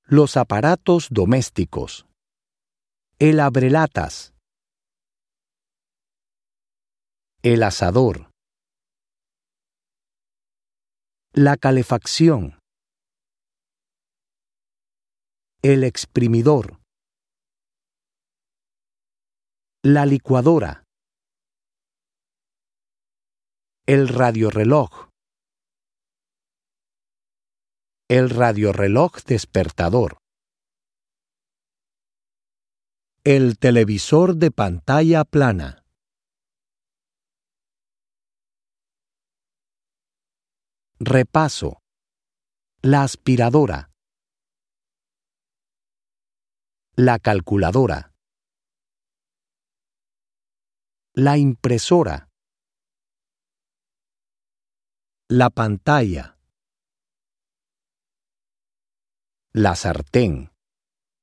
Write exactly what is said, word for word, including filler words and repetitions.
Los aparatos domésticos. El abrelatas. El asador. La calefacción. El exprimidor. La licuadora. El radiorreloj. El radiorreloj despertador. El televisor de pantalla plana. Repaso. La aspiradora. La calculadora. La impresora. La pantalla. La sartén.